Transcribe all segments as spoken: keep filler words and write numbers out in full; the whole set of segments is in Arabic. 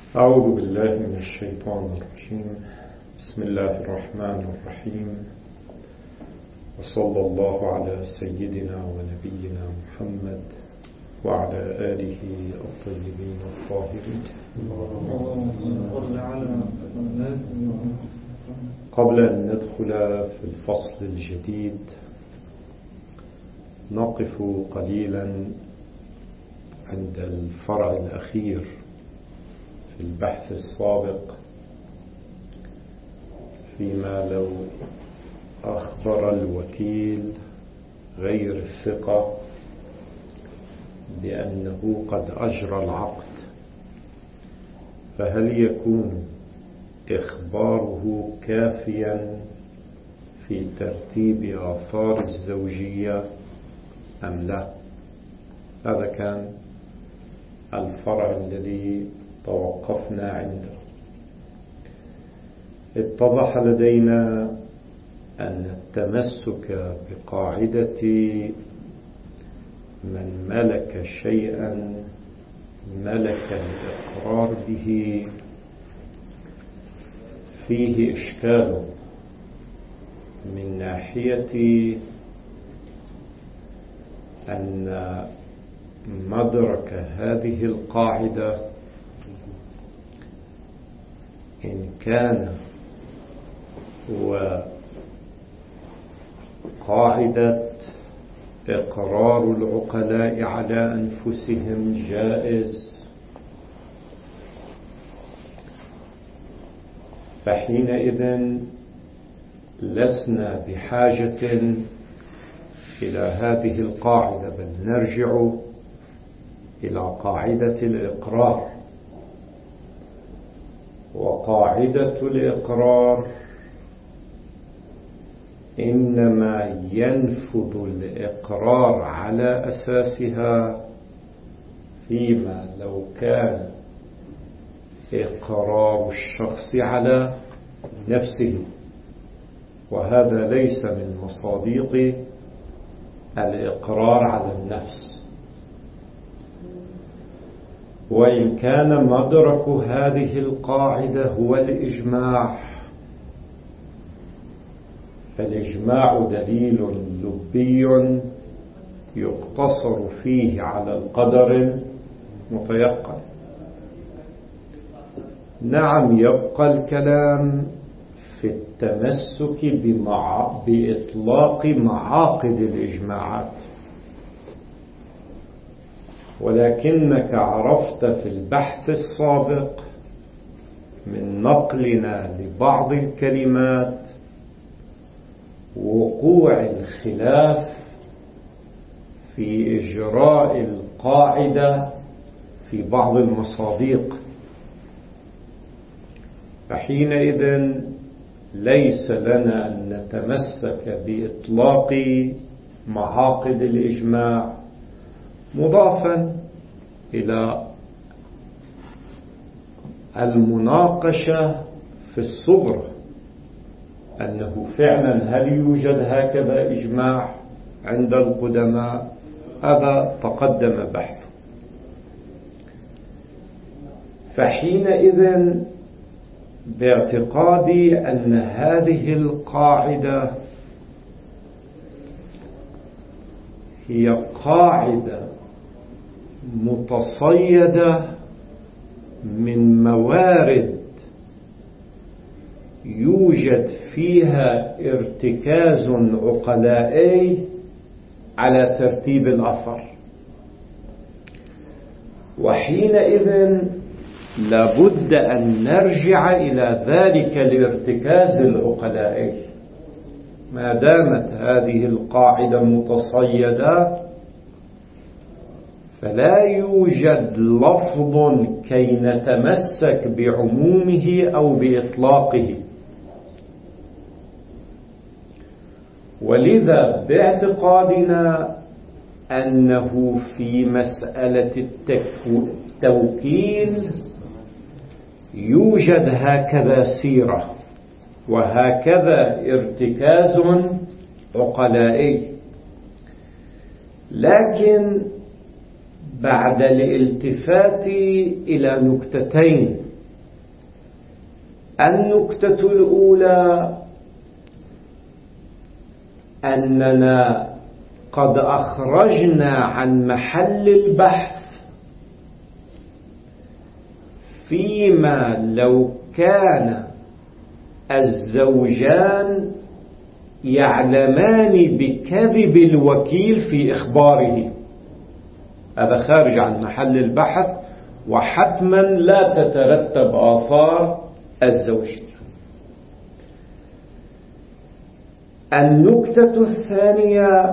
أعوذ بالله من الشيطان الرجيم. بسم الله الرحمن الرحيم، وصلى الله على سيدنا ونبينا محمد وعلى آله الطيبين الطاهرين. قبل أن ندخل في الفصل الجديد نقف قليلا عند الفرع الأخير في البحث السابق، فيما لو أخبر الوكيل غير الثقة بأنه قد أجرى العقد، فهل يكون إخباره كافيا في ترتيب آثار الزوجية أم لا؟ هذا كان الفرع الذي توقفنا عنده. اتضح لدينا أن التمسك بقاعدة من ملك شيئا ملك الإقرار به فيه إشكال، من ناحية أن مدرك هذه القاعدة إن كان هو قاعدة إقرار العقلاء على أنفسهم جائز، فحينئذ لسنا بحاجة إلى هذه القاعدة، بل نرجع إلى قاعدة الإقرار. وقاعدة الإقرار إنما ينفذ الإقرار على أساسها فيما لو كان إقرار الشخص على نفسه، وهذا ليس من مصادق الإقرار على النفس. وإن كان مدرك هذه القاعدة هو الإجماع، فالإجماع دليل لبي يقتصر فيه على القدر المتيقن. نعم، يبقى الكلام في التمسك بمع... بإطلاق معاقد الإجماعات، ولكنك عرفت في البحث السابق من نقلنا لبعض الكلمات وقوع الخلاف في إجراء القاعدة في بعض المصادق، فحينئذ ليس لنا أن نتمسك بإطلاق معاقد الإجماع، مضافا إلى المناقشة في الصغرى أنه فعلا هل يوجد هكذا إجماع عند القدماء. هذا تقدم بحثه. فحينئذ باعتقادي أن هذه القاعدة هي قاعدة متصيدة من موارد يوجد فيها ارتكاز عقلائي على ترتيب الأثر، وحينئذ لابد أن نرجع إلى ذلك الارتكاز العقلائي. ما دامت هذه القاعدة متصيدة فلا يوجد لفظ كي نتمسك بعمومه أو بإطلاقه. ولذا باعتقادنا أنه في مسألة التوكيل يوجد هكذا سيرة وهكذا ارتكاز عقلائي، لكن بعد الالتفات إلى نكتتين النكتة الأولى أننا قد أخرجنا عن محل البحث فيما لو كان الزوجان يعلمان بكذب الوكيل في إخباره. هذا خارج عن محل البحث وحتما لا تترتب آثار الزوجية. النكتة الثانية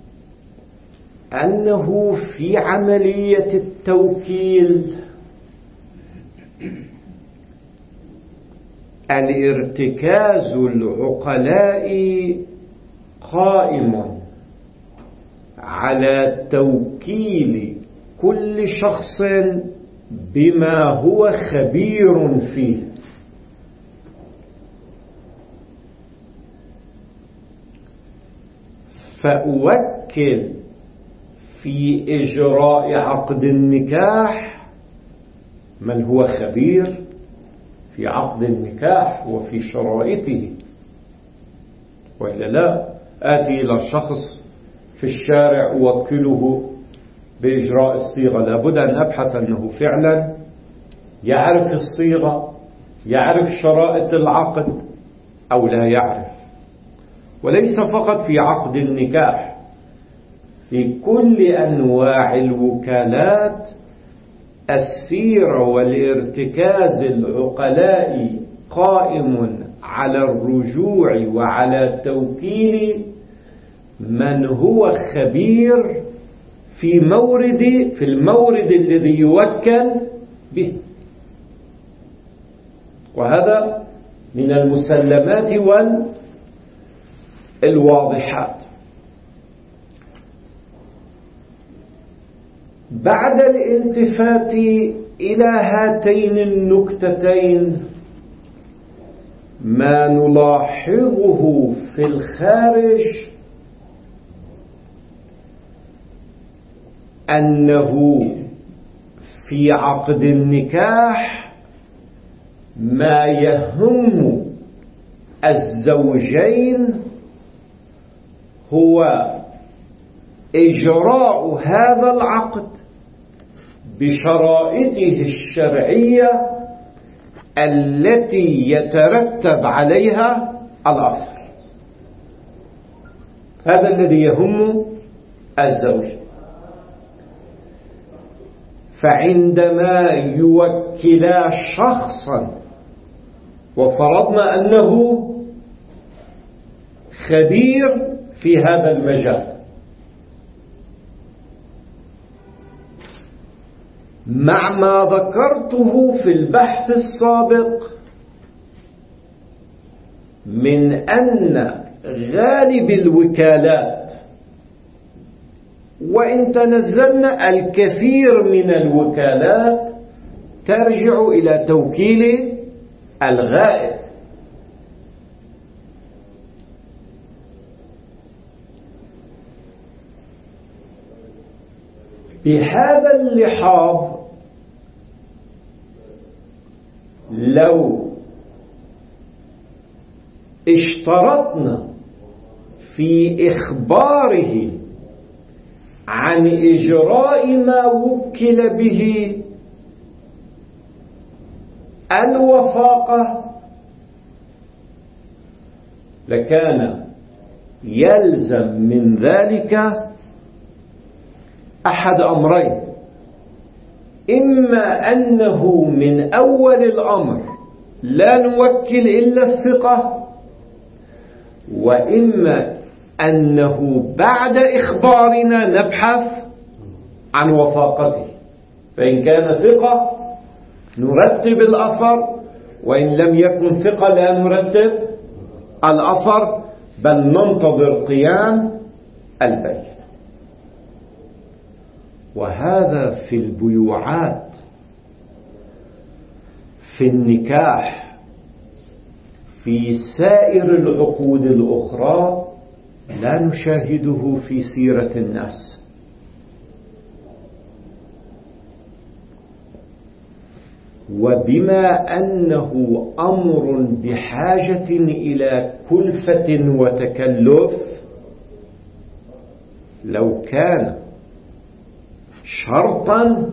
أنه في عملية التوكيل الارتكاز العقلاء قائم على توكيل كل شخص بما هو خبير فيه. فأوكل في إجراء عقد النكاح من هو خبير في عقد النكاح وفي شرائطه، وإلا لا آتي إلى شخص في الشارع أوكله بإجراء الصيغة، لابد أن أبحث أنه فعلا يعرف الصيغة، يعرف شرائط العقد أو لا يعرف. وليس فقط في عقد النكاح، في كل أنواع الوكالات السير والارتكاز العقلاء قائم على الرجوع وعلى توكيل من هو خبير في مورد في المورد الذي يوكل به. وهذا من المسلمات والواضحات. بعد الالتفات إلى هاتين النكتتين ما نلاحظه في الخارج أنه في عقد النكاح ما يهم الزوجين هو إجراء هذا العقد بشرائطه الشرعية التي يترتب عليها الأثر. هذا الذي يهم الزوج. فعندما يوكلا شخصا وفرضنا أنه خبير في هذا المجال، مع ما ذكرته في البحث السابق من أن غالب الوكالات، وإن تنزلنا الكثير من الوكالات، ترجع إلى توكيل الغائب. بهذا اللحاظ لو اشترطنا في إخباره عن إجراء ما وكل به الوفاقة لكان يلزم من ذلك أحد أمرين: إما أنه من أول الأمر لا نوكل إلا الثقة، وإما أنه بعد إخبارنا نبحث عن وفاقته، فإن كان ثقة نرتب الأثر، وإن لم يكن ثقة لا نرتب الأثر بل ننتظر قيام البيع. وهذا في البيوعات. في النكاح في سائر العقود الأخرى لا نشاهده في سيرة الناس. وبما أنه أمر بحاجة إلى كلفة وتكلف، لو كان شرطا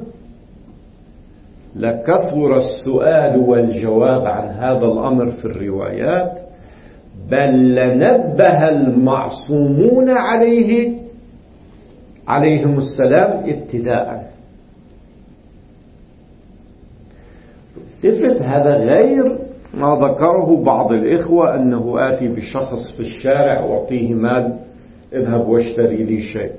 لكثر السؤال والجواب عن هذا الأمر في الروايات، بل لنبه المعصومون عليه عليهم السلام ابتداء. التفت، هذا غير ما ذكره بعض الإخوة أنه آتي بشخص في الشارع وأعطيه مال، اذهب واشتري لي شيء.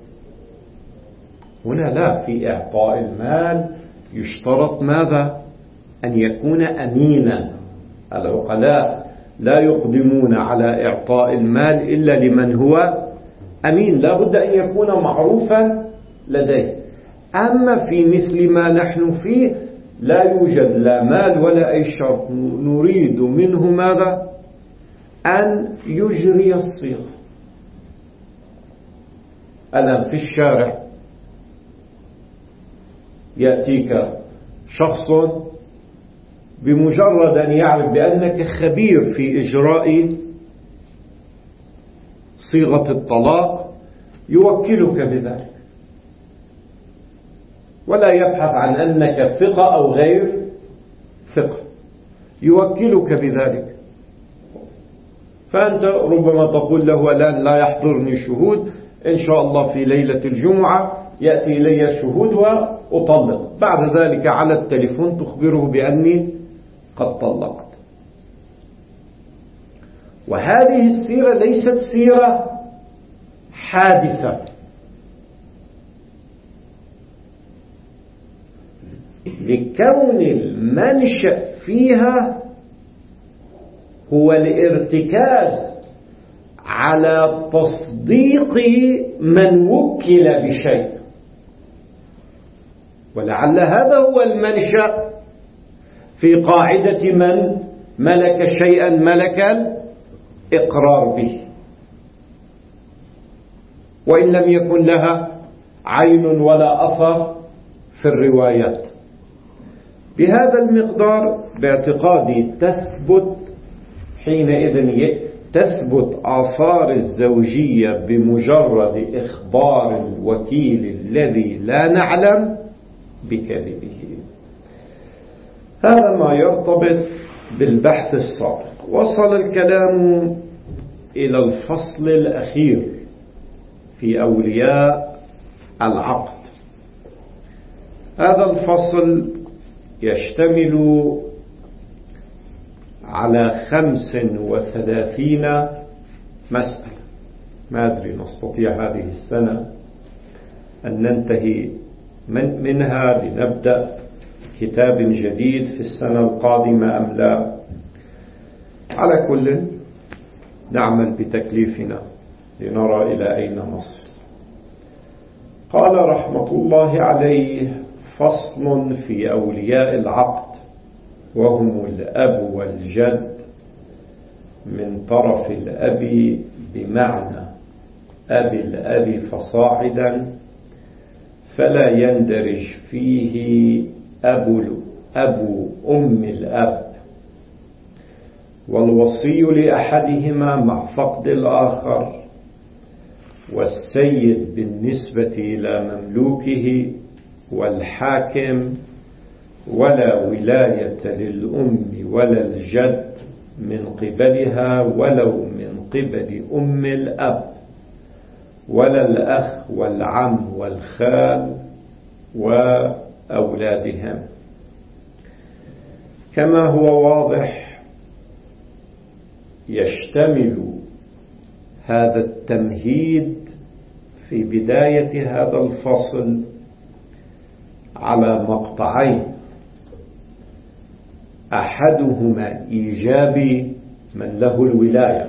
هنا لا، في إعطاء المال يشترط ماذا؟ أن يكون أمينا. العقلاء لا يقدمون على إعطاء المال إلا لمن هو أمين، لا بد أن يكون معروفا لديه. أما في مثل ما نحن فيه لا يوجد لا مال ولا أي شرط، نريد منه ماذا؟ أن يجري الصيغة. الآن في الشارع يأتيك شخص بمجرد أن يعرف بأنك خبير في إجراء صيغة الطلاق يوكلك بذلك، ولا يبحث عن أنك ثقة أو غير ثقة، يوكلك بذلك. فأنت ربما تقول له الآن لا يحضرني شهود، إن شاء الله في ليلة الجمعة يأتي إلي الشهود وأطلق. بعد ذلك على التليفون تخبره بأني قد طلقت. وهذه السيرة ليست سيرة حادثة، لكون المنشأ فيها هو الارتكاز على تصديق من وكل بشيء، ولعل هذا هو المنشأ في قاعدة من ملك شيئا ملك الإقرار به، وإن لم يكن لها عين ولا أثر في الروايات. بهذا المقدار باعتقادي تثبت حينئذ تثبت آثار الزوجية بمجرد إخبار الوكيل الذي لا نعلم بكذبه. هذا ما يرتبط بالبحث السابق. وصل الكلام إلى الفصل الأخير في أولياء العقد. هذا الفصل يشتمل على خمس وثلاثين مسألة. ما أدري نستطيع هذه السنة أن ننتهي من منها لنبدأ كتاب جديد في السنة القادمة أم لا. على كل نعمل بتكليفنا لنرى إلى أين نصل. قال رحمة الله عليه: فصل في أولياء العقد، وهم الأب والجد من طرف الأب بمعنى أب الأب فصاعدا، فلا يندرج فيه أبو, أبو أم الأب، والوصي لأحدهما مع فقد الآخر، والسيد بالنسبة إلى مملوكه، والحاكم، ولا ولاية للأم ولا الجد من قبلها ولو من قبل أم الأب، ولا الأخ والعم والخال وأولادهم. كما هو واضح يشتمل هذا التمهيد في بداية هذا الفصل على مقطعين: أحدهما إيجاب من له الولاية،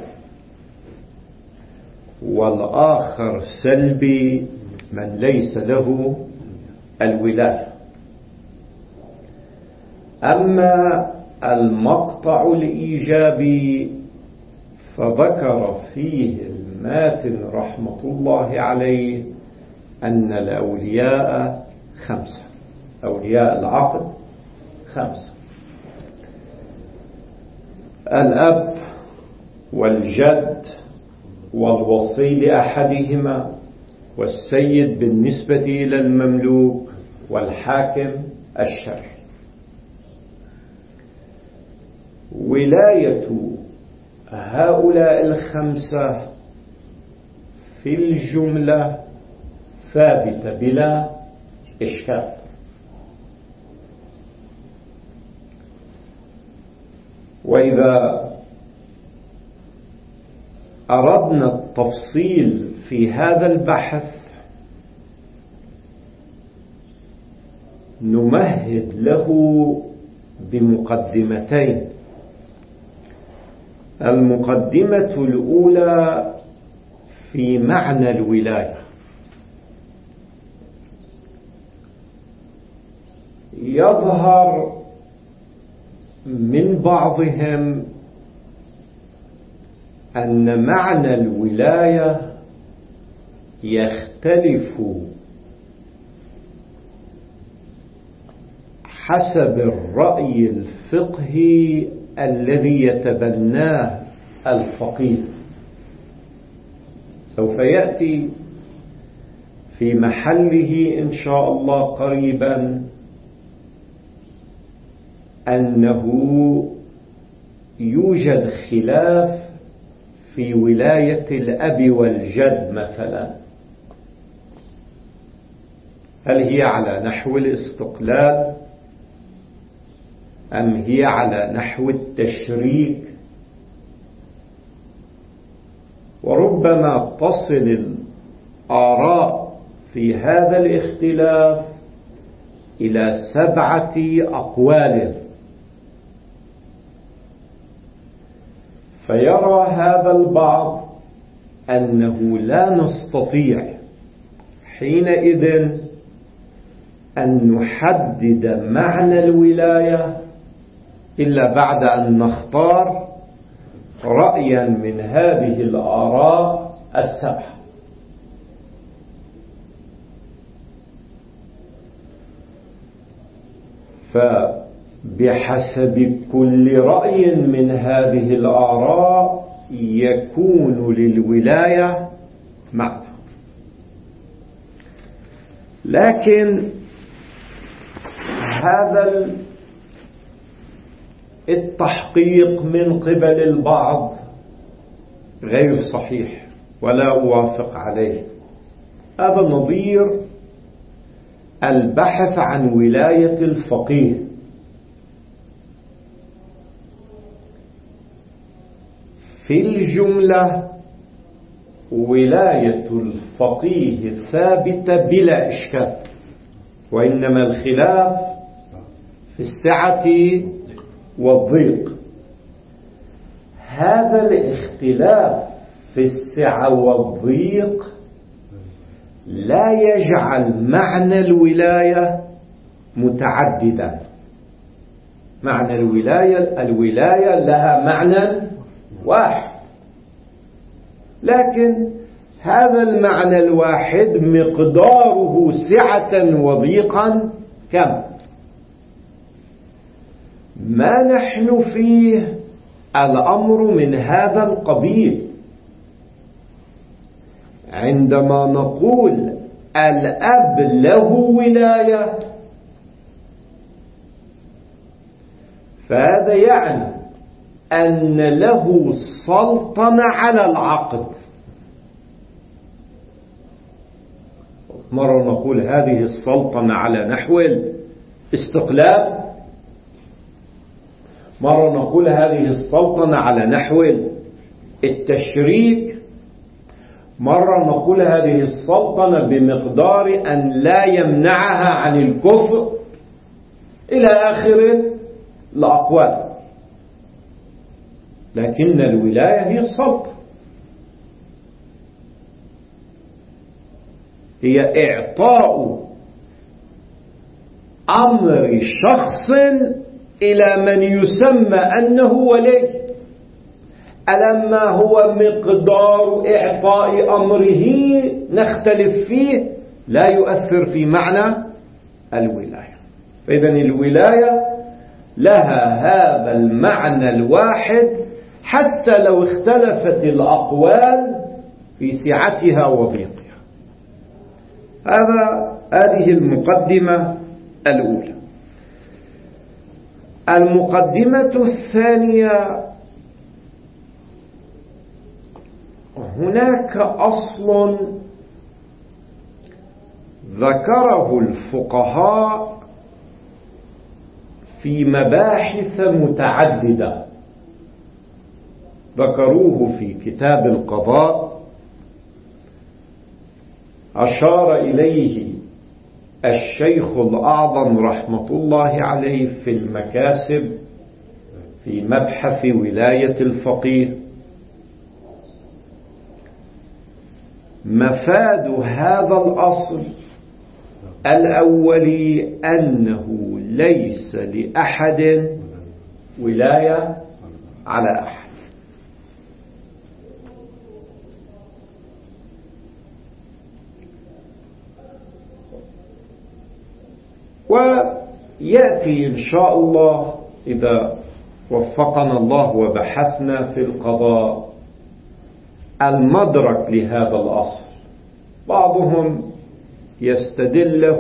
والآخر سلبي من ليس له الولاية. أما المقطع الإيجابي فذكر فيه الماتن رحمة الله عليه أن الأولياء خمسة، أولياء العقد خمسة: الأب والجد والوصي لأحدهما والسيد بالنسبة إلى المملوك والحاكم الشرعي. ولاية هؤلاء الخمسة في الجملة ثابتة بلا إشكال. وإذا أردنا التفصيل في هذا البحث نمهد له بمقدمتين. المقدمة الأولى في معنى الولاية. يظهر من بعضهم أن معنى الولاية يختلف حسب الرأي الفقهي الذي يتبناه الفقيه. سوف يأتي في محله إن شاء الله قريبا أنه يوجد خلاف في ولاية الأب والجد مثلا، هل هي على نحو الاستقلال أم هي على نحو التشريك؟ وربما تصل الآراء في هذا الاختلاف إلى سبعة أقوال. فيرى هذا البعض أنه لا نستطيع حينئذ أن نحدد معنى الولاية إلا بعد أن نختار رأيا من هذه الآراء السبعة. فبحسب كل رأي من هذه الآراء يكون للولاية معنى. لكن هذا التحقيق من قبل البعض غير صحيح ولا أوافق عليه. هذا نظير البحث عن ولاية الفقيه. في الجملة ولاية الفقيه ثابتة بلا إشكال، وإنما الخلاف في السعة والضيق. هذا الاختلاف في السعة والضيق لا يجعل معنى الولاية متعددا. معنى الولاية الولاية لها معنى واحد، لكن هذا المعنى الواحد مقداره سعة وضيقا كم؟ ما نحن فيه الأمر من هذا القبيل. عندما نقول الأب له ولاية فهذا يعني أن له سلطنة على العقد. مرة نقول هذه السلطنة على نحو الاستقلال، مرة نقول هذه السلطنة على نحو التشريك، مرة نقول هذه السلطنة بمقدار أن لا يمنعها عن الكفر، إلى آخر الأقوال. لكن الولاية هي السلطة، هي إعطاء أمر شخص إلى من يسمى أنه ولي. ألما هو مقدار إعطاء أمره نختلف فيه لا يؤثر في معنى الولاية. فإذن الولاية لها هذا المعنى الواحد حتى لو اختلفت الأقوال في سعتها وضيقها. هذا هذه المقدمة الأولى. المقدمة الثانية: هناك أصل ذكره الفقهاء في مباحث متعددة، ذكروه في كتاب القضاء، أشار إليه الشيخ الأعظم رحمة الله عليه في المكاسب في مبحث ولاية الفقيه. مفاد هذا الأصل الأولي أنه ليس لأحد ولاية على أحد، ويأتي إن شاء الله إذا وفقنا الله وبحثنا في القضاء المدرك لهذا الأصل. بعضهم يستدله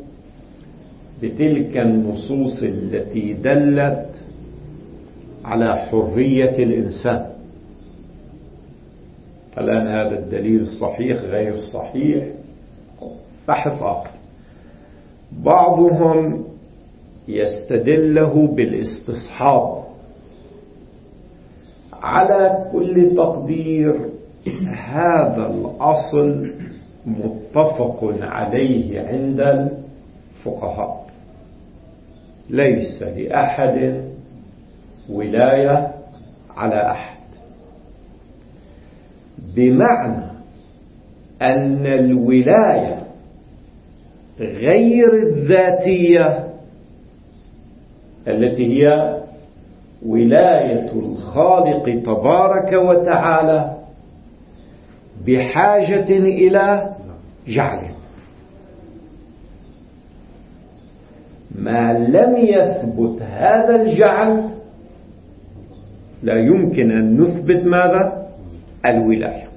بتلك النصوص التي دلت على حرية الإنسان. الآن هذا الدليل صحيح غير صحيح بحث آخر. بعضهم يستدله بالاستصحاب. على كل تقدير هذا الأصل متفق عليه عند الفقهاء، ليس لأحد ولاية على أحد، بمعنى أن الولاية غير الذاتية التي هي ولاية الخالق تبارك وتعالى بحاجة إلى جعل. ما لم يثبت هذا الجعل لا يمكن أن نثبت ماذا؟ الولاية.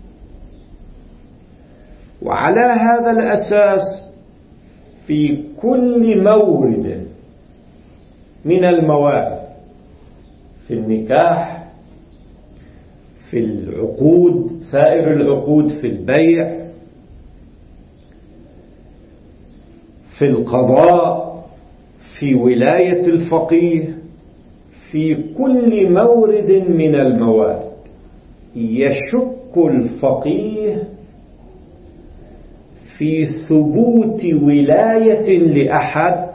وعلى هذا الأساس في كل مورد من الموارد، في النكاح، في العقود، سائر العقود، في البيع، في القضاء، في ولاية الفقيه، في كل مورد من الموارد يشك الفقيه في ثبوت ولاية لأحد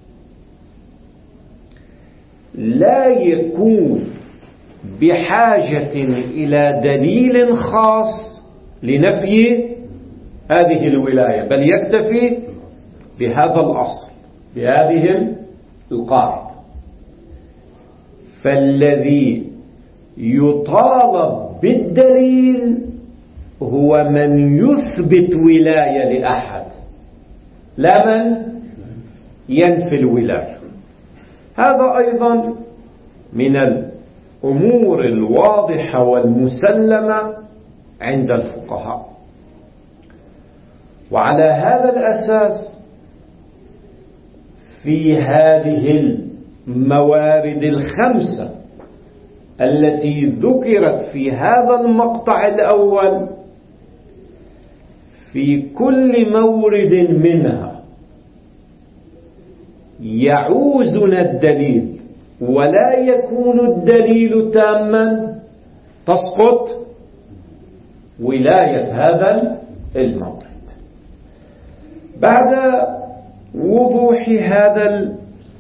لا يكون بحاجة إلى دليل خاص لنفي هذه الولاية، بل يكتفي بهذا الأصل، بهذه القاعدة. فالذي يطالب بالدليل هو من يثبت ولاية لأحد، لا من ينفي الولاية. هذا أيضا من الأمور الواضحة والمسلمة عند الفقهاء. وعلى هذا الأساس في هذه الموارد الخمسة التي ذكرت في هذا المقطع الأول، في كل مورد منها يعوزنا الدليل ولا يكون الدليل تاما، تسقط ولاية هذا المورد. بعد وضوح هذا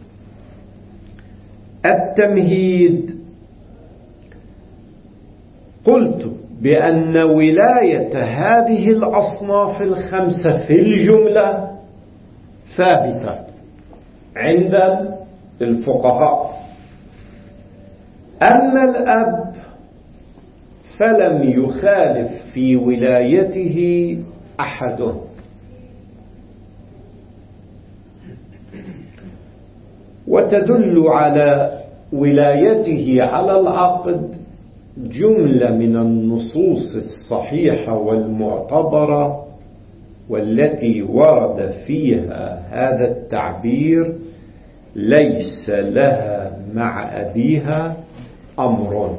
التمهيد قلت بأن ولاية هذه الأصناف الخمسة في الجملة ثابتة عند الفقهاء. أما الأب فلم يخالف في ولايته أحد، وتدل على ولايته على العقد جملة من النصوص الصحيحة والمعتبرة والتي ورد فيها هذا التعبير: ليس لها مع أبيها أمر.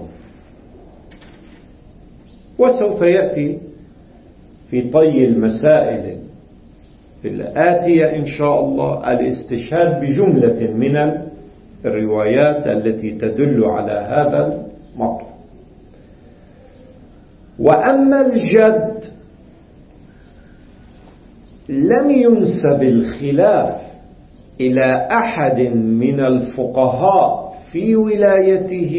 وسوف يأتي في طي المسائل في الآتية إن شاء الله الاستشهاد بجملة من الروايات التي تدل على هذا المطلب. وأما الجد لم ينسب الخلاف إلى أحد من الفقهاء في ولايته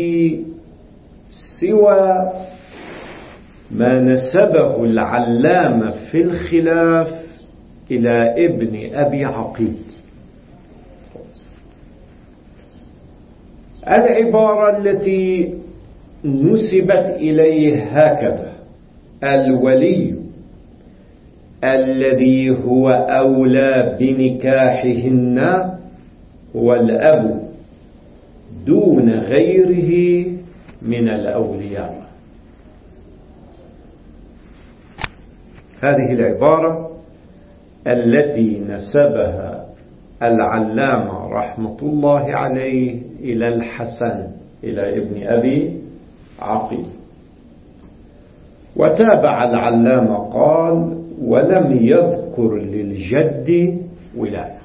سوى ما نسبه العلامة في الخلاف إلى ابن أبي عقيل. العبارة التي نسبت إليه هكذا: الولي الذي هو أولى بنكاحهن هو الأب دون غيره من الأولياء. هذه العبارة التي نسبها العلامة رحمة الله عليه إلى الحسن إلى ابن أبي عقيل. وتابع العلامة قال: ولم يذكر للجد ولاية.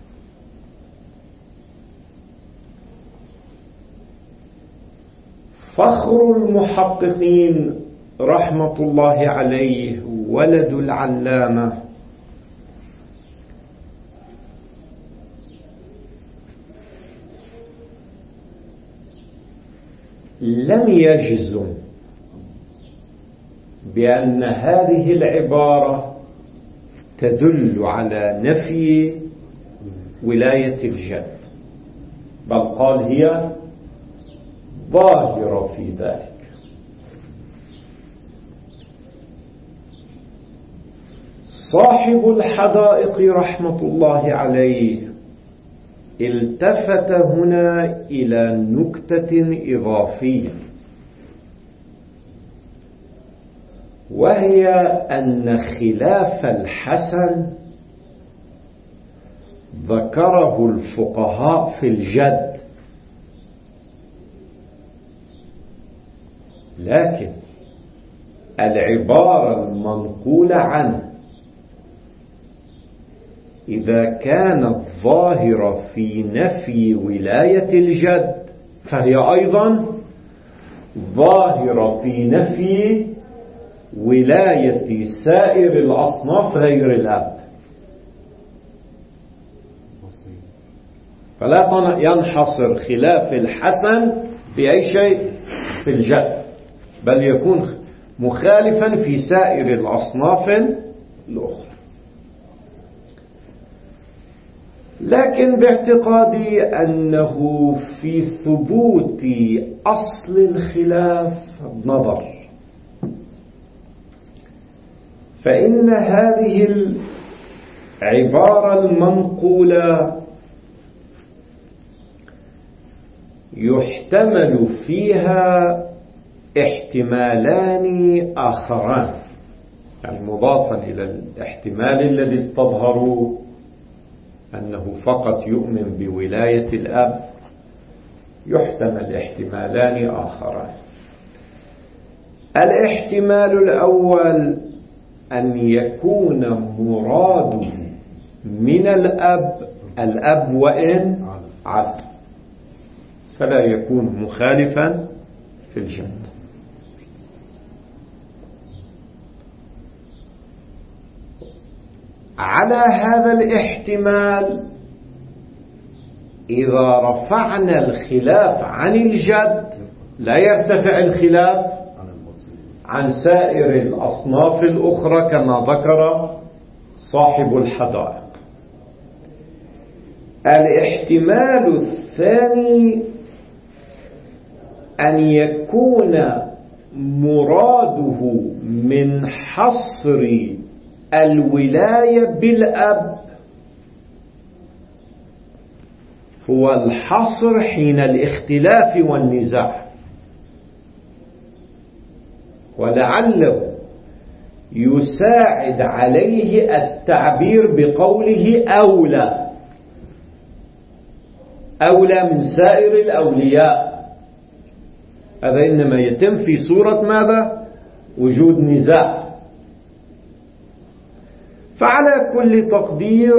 فخر المحققين رحمة الله عليه ولد العلامة لم يجزم بأن هذه العبارة تدل على نفي ولاية الجد، بل قال هي ظاهرة في ذلك. صاحب الحدائق رحمة الله عليه التفت هنا إلى نكتة إضافية، وهي أن خلاف الحسن ذكره الفقهاء في الجد، لكن العبارة المنقولة عنه إذا كانت ظاهرة في نفي ولاية الجد فهي أيضا ظاهرة في نفي ولاية سائر الأصناف غير الأب. فلا ينحصر خلاف الحسن بأي شيء في الجد، بل يكون مخالفا في سائر الأصناف الأخرى. لكن باعتقادي أنه في ثبوت أصل الخلاف نظر، فإن هذه العبارة المنقولة يحتمل فيها احتمالان آخران، يعني مضافا إلى الاحتمال الذي استظهروا أنه فقط يؤمن بولاية الأب، يحتمل احتمالان آخران. الاحتمال الأول أن يكون مراده من الأب الأب وإن عبد، فلا يكون مخالفا في الجد. على هذا الاحتمال إذا رفعنا الخلاف عن الجد لا يرتفع الخلاف عن سائر الأصناف الأخرى كما ذكر صاحب الحدائق. الاحتمال الثاني أن يكون مراده من حصر الولاية بالأب هو الحصر حين الاختلاف والنزاع، ولعله يساعد عليه التعبير بقوله أولى، أولى من سائر الأولياء. هذا إنما يتم في صورة ماذا؟ وجود نزاع. فعلى كل تقدير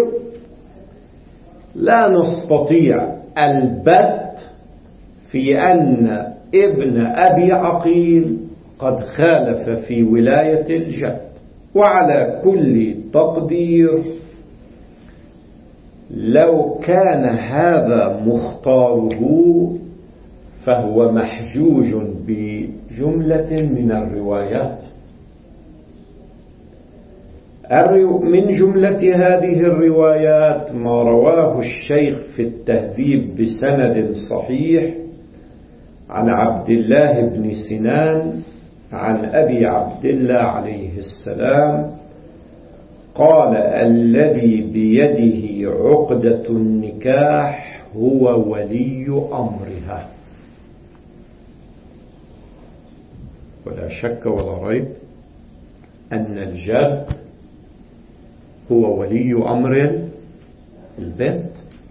لا نستطيع البت في أن ابن أبي عقيل قد خالف في ولاية الجد. وعلى كل تقدير لو كان هذا مختاره فهو محجوج بجملة من الروايات. من جملة هذه الروايات ما رواه الشيخ في التهذيب بسند صحيح عن عبد الله بن سنان عن أبي عبد الله عليه السلام قال: الذي بيده عقدة النكاح هو ولي أمرها. ولا شك ولا ريب أن الجد هو ولي أمر البنت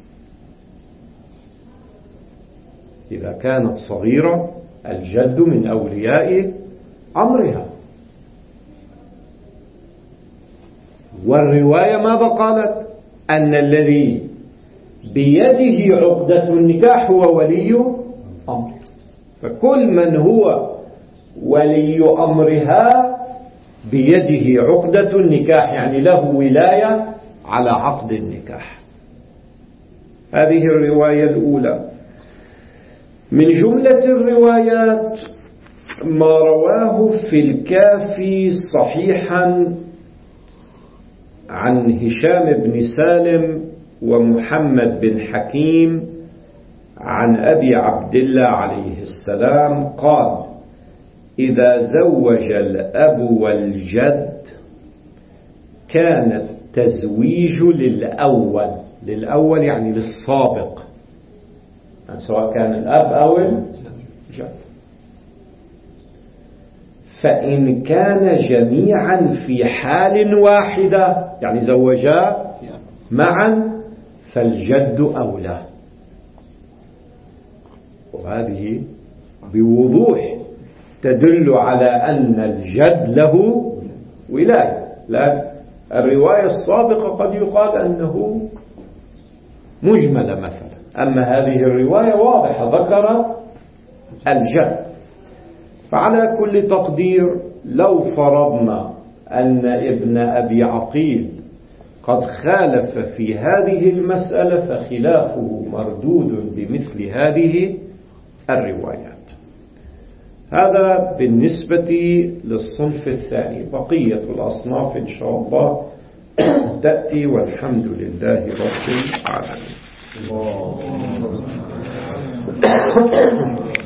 إذا كانت صغيرة. الجد من أولياء أمرها. والرواية ماذا قالت؟ أن الذي بيده عقدة النكاح هو ولي أمر. فكل من هو ولي أمرها بيده عقدة النكاح، يعني له ولاية على عقد النكاح. هذه الرواية الأولى. من جملة الروايات ما رواه في الكافي صحيحا عن هشام بن سالم ومحمد بن حكيم عن أبي عبد الله عليه السلام قال: إذا زوج الأب والجد كان التزويج للأول. للأول يعني للسابق، يعني سواء كان الأب أو الجد. فإن كان جميعا في حال واحدة يعني زوجا معا فالجد أولى. وهذه بوضوح تدل على أن الجد له ولاية. لا، الرواية السابقة قد يقال أنه مجملة مثلا، أما هذه الرواية واضحة ذكر الجد. فعلى كل تقدير لو فرضنا أن ابن أبي عقيل قد خالف في هذه المسألة فخلافه مردود بمثل هذه الروايات. هذا بالنسبة للصنف الثاني. بقية الأصناف إن شاء الله تأتي، والحمد لله رب العالمين.